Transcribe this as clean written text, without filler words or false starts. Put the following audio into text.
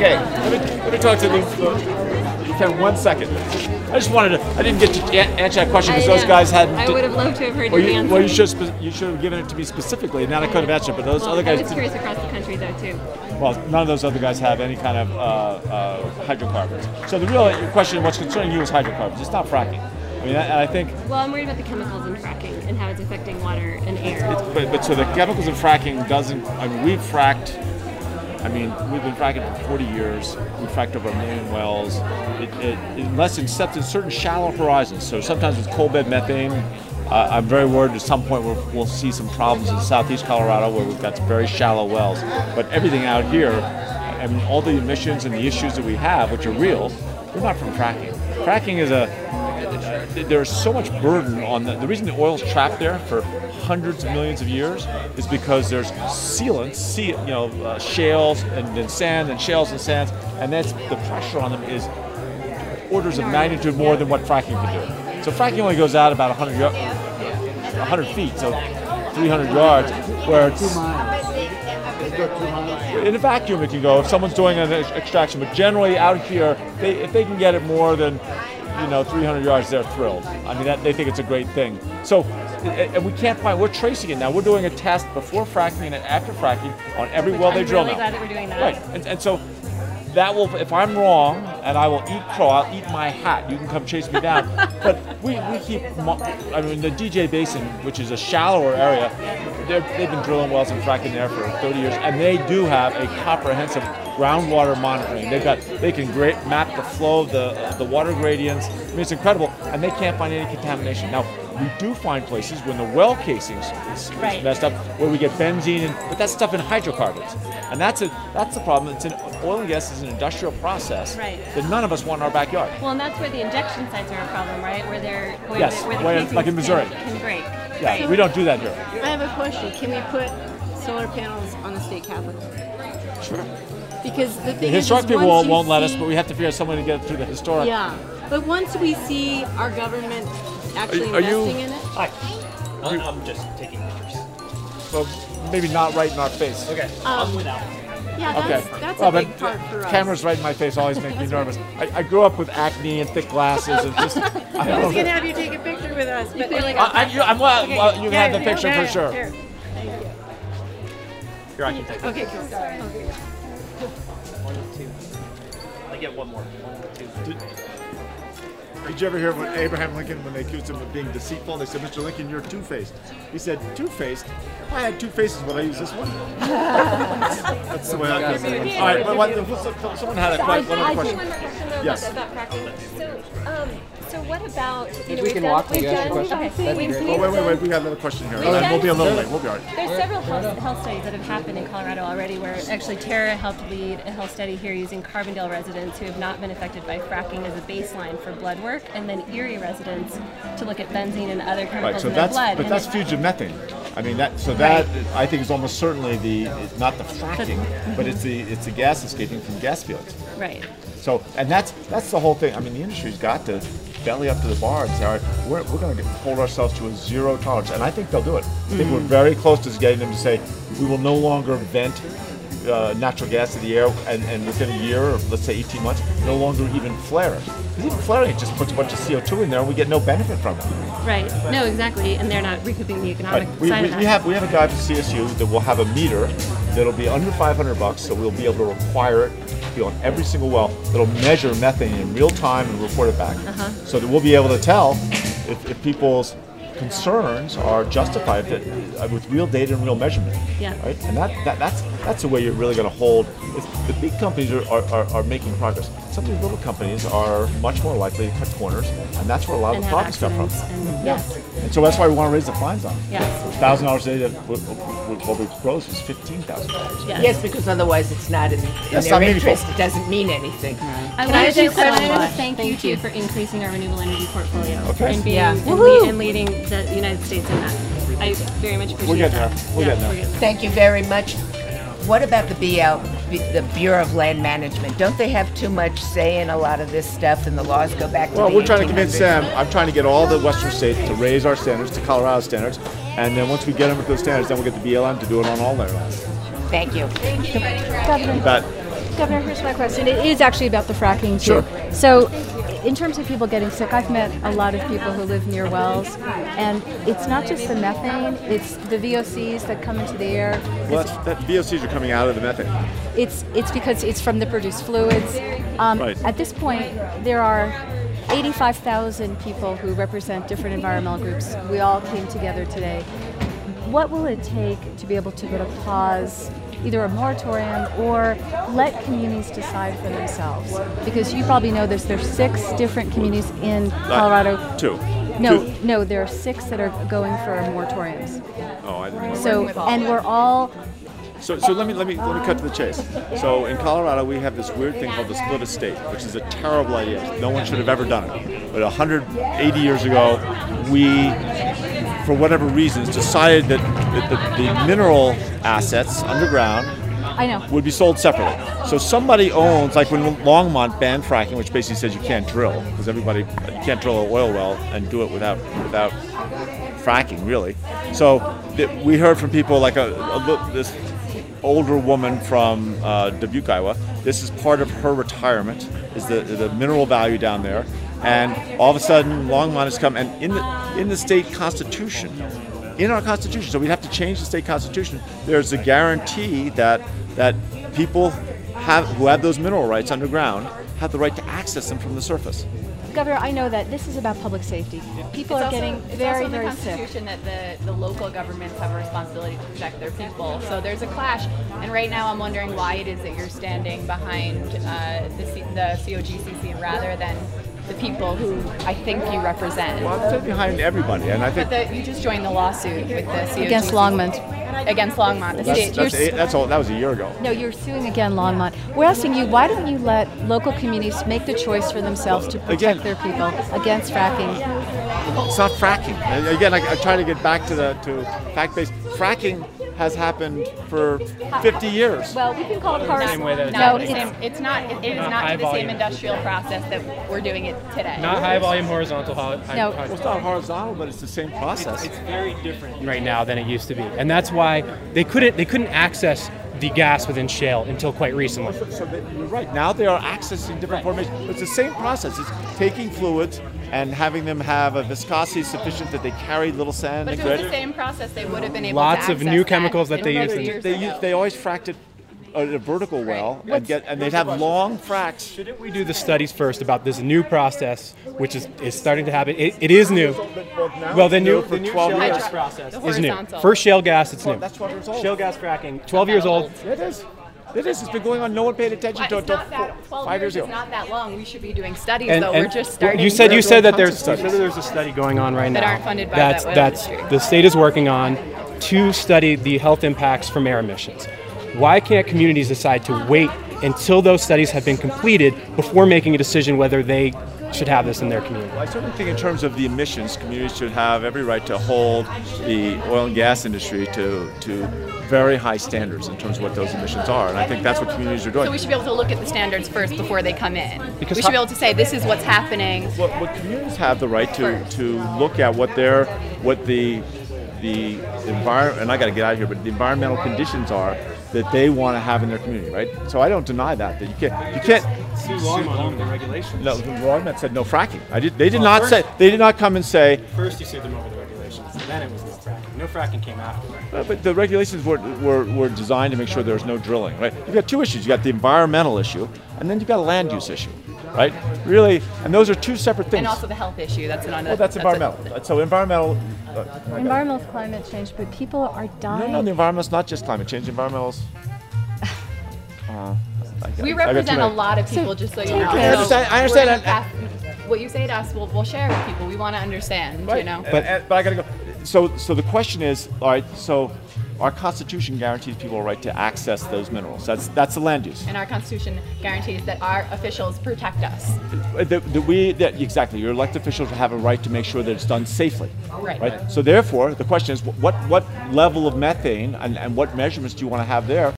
Okay, let me talk to you can 1 second. I just wanted to, I didn't get to answer that question because those guys hadn't. I would have loved to have heard your answer. Well, you should have given it to me specifically, and then I could have answered. But those other guys. I was curious across the country though too. Well, none of those other guys have any kind of hydrocarbons. So the real question, what's concerning you is hydrocarbons. It's not fracking. I mean, and I think. Well, I'm worried about the chemicals in fracking and how it's affecting water and air. But so the chemicals in fracking doesn't. I mean, we've fracked. I mean, we've been fracking for 40 years. We've fracked over 1 million wells. Unless except in certain shallow horizons. So sometimes with coal bed methane, I'm very worried at some point we'll see some problems in southeast Colorado where we've got some very shallow wells. But everything out here, I mean, all the emissions and the issues that we have, which are real, they're not from fracking. Fracking is there's so much burden on the reason the oil's trapped there for hundreds of millions of years is because there's sealants, shales and then sand and shales and sands, and that's the pressure on them is orders of magnitude more than what fracking can do. So fracking only goes out about 100 feet, so 300 yards, where it's in a vacuum it can go if someone's doing an extraction, but generally out here, if they can get it more than 300 yards, they're thrilled. I mean, they think it's a great thing. So, and we can't find. We're tracing it now. We're doing a test before fracking and after fracking on every well they drill now. I'm really glad that we're doing that. Right, and so that will. If I'm wrong and I will eat crow, I'll eat my hat. You can come chase me down. But we keep. I mean, the DJ Basin, which is a shallower area, they've been drilling wells and fracking there for 30 years, and they do have a comprehensive groundwater monitoring. They can map the flow of the water gradients. I mean, it's incredible, and they can't find any contamination. Now, we do find places when the well casings is messed up where we get benzene, but that's stuff in hydrocarbons, and that's the problem. Oil and gas is an industrial process that none of us want in our backyard. Well, and that's where the injection sites are a problem, right? Where like in Missouri. Can break. Yeah, right. We don't do that here. I have a question. Can we put solar panels on the state capitol? Sure. Because the thing the historic is people won't let us, but we have to figure out some way to get through the historic. Yeah, but once we see our government actually investing in it. Hi. I'm just taking pictures. Well, maybe not right in our face. Okay. I'm without. Yeah, that's a big part for us. Cameras right in my face always make me nervous. I grew up with acne and thick glasses and just. I was gonna have you take a picture with us, but like you can have the picture for sure. Here. Here, I can take it. Okay, cool. Okay. 1, 2. I get one more. 1, 2. Did you ever hear when Abraham Lincoln, when they accused him of being deceitful, they said, "Mr. Lincoln, you're two-faced." He said, "Two-faced? If I had two faces, would I use this one?" That's the way I think of it. All right, someone had one other question. One more question though Yes. about fracking. So what about we can walk to you ask your question. That'd be great. Oh, wait, we got another question here. We'll be a little late. We'll be all right. There's several health studies that have happened in Colorado already where actually Tara helped lead a health study here using Carbondale residents who have not been affected by fracking as a baseline for blood work, and then Erie residents to look at benzene and other chemicals in their blood. But that's fugitive methane. I mean, that I think is almost certainly not the fracking, but it's the gas escaping from gas fields. Right. So, and that's the whole thing. I mean, the industry's got to belly up to the bar and say, all right, we're going to hold ourselves to a zero tolerance, and I think they'll do it. I think we're very close to getting them to say we will no longer vent natural gas to the air, and within a year, or let's say 18 months, no longer even flare it. Because even flaring it just puts a bunch of CO2 in there, and we get no benefit from it. Right. No, exactly, and they're not recouping the economic side of that. We have a guy from CSU that will have a meter that'll be under $500, so we'll be able to require it to be on every single well that'll measure methane in real time and report it back. So that we'll be able to tell if people's concerns are justified with real data and real measurement. Yeah. Right? And that's the way you're really going to hold. The big companies are making progress. Some of these little companies are much more likely to cut corners, and that's where a lot of the problems come from. Yes. And so that's why we want to raise the fines on it. Yes. $1,000 a day what we propose is $15,000. Yes, because otherwise it's not in That's their not interest. It doesn't mean anything. I want to thank you too for increasing our renewable energy portfolio and being and leading the United States in that. I very much appreciate We're that. getting there. We're getting there. Thank you very much. What about the the Bureau of Land Management? Don't they have too much say in a lot of this stuff, and the laws go back to the 1800s? Well, we're trying to convince them. I'm trying to get all the Western states to raise our standards to Colorado standards, and then once we get them with those standards, then we'll get the BLM to do it on all their lands. Thank you. You bet. Governor, here's my question. It is actually about the fracking too. Sure. So, in terms of people getting sick, I've met a lot of people who live near wells, and it's not just the methane; it's the VOCs that come into the air. Well, that VOCs are coming out of the methane. It's because it's from the produced fluids. Right. At this point, there are 85,000 people who represent different environmental groups. We all came together today. What will it take to be able to put a pause, either a moratorium or let communities decide for themselves? Because you probably know this, there's 6 different communities in Colorado. 2. No, there are 6 that are going for moratoriums. Oh, I didn't know. So, and we're all. So let me cut to the chase. So in Colorado, we have this weird thing called the split estate, which is a terrible idea. No one should have ever done it. But 180 years ago, we, for whatever reasons, decided that the mineral assets underground would be sold separately. So somebody owns, like when Longmont banned fracking, which basically says you can't drill, because you can't drill an oil well and do it without fracking, really. So we heard from people like this older woman from Dubuque, Iowa. This is part of her retirement, is the mineral value down there. And all of a sudden, Longmont has come, and in the state constitution, in our constitution, so we'd have to change the state constitution, there's a guarantee that people who have those mineral rights underground have the right to access them from the surface. Governor, I know that this is about public safety. People are getting very, very sick. It's also in the Constitution that the local governments have a responsibility to protect their people. So there's a clash. And right now I'm wondering why it is that you're standing behind the COGCC rather than the people who I think you represent. Well, I'm standing behind everybody, and I think. But you just joined the lawsuit with the COGCC. Against Longmont. Against Longmont, the state. That's all. That was a year ago. No, you're suing again, Longmont. We're asking you, why don't you let local communities make the choice for themselves to protect their people against fracking? It's not fracking. Again, I try to get back to fact-based. Fracking has happened for 50 years. Well, we can call it cars. No, it's not. It is not the same industrial process that we're doing it today. Not high volume horizontal. Well, it's not horizontal, but it's the same process. It's very different right now than it used to be, and that's why they couldn't access the gas within shale until quite recently. So you're right. Now they are accessing different formations. It's the same process. It's taking fluids and having them have a viscosity sufficient that they carry little sand. But if it was the same process, they would have been able Lots to of new chemicals that they use. They always fracked it a vertical well and they'd have long fracks. Shouldn't we do the studies first about this new process, which is starting to happen? It is new. Well, the new shale gas process is new. First shale gas, it's new. That's 12 years old. Shale gas fracking, 12 years old. It is. It's been going on. No one paid attention to it until 5 years ago. It's not that long. We should be doing studies, though. We're just starting. You said that there's a study going on right now that aren't funded by that industry. The state is working on to study the health impacts from air emissions. Why can't communities decide to wait until those studies have been completed before making a decision whether they should have this in their community? Well, I certainly think in terms of the emissions, communities should have every right to hold the oil and gas industry to very high standards in terms of what those emissions are, and I think that's what communities are doing. So we should be able to look at the standards first before they come in. Because we should be able to say this is what's happening. What communities have the right to look at what the environment, and I got to get out of here, but the environmental conditions are that they want to have in their community, right? So I don't deny that you can't. Sue Longmont the regulations. No, Longmont said no fracking. They did not come and say. First you sued them over the regulations, and then it was no fracking. No fracking came after. But the regulations were designed to make sure there was no drilling, right? You've got two issues. You got the environmental issue, and then you've got a land use issue, right? Really, and those are two separate things. And also the health issue. That's another. Well, that's environmental. So environmental. Environmental is climate change, but people are dying. No, the environment's not just climate change. Environmental's. We represent a lot of people, just so you know. I understand that. What you say to us, we'll share with people. We want to understand, right. You know. But I gotta go. So the question is, all right. So our Constitution guarantees people a right to access those minerals. That's the land use. And our Constitution guarantees that our officials protect us. Exactly. Your elected officials have a right to make sure that it's done safely. Right. So therefore, the question is, what level of methane and what measurements do you want to have there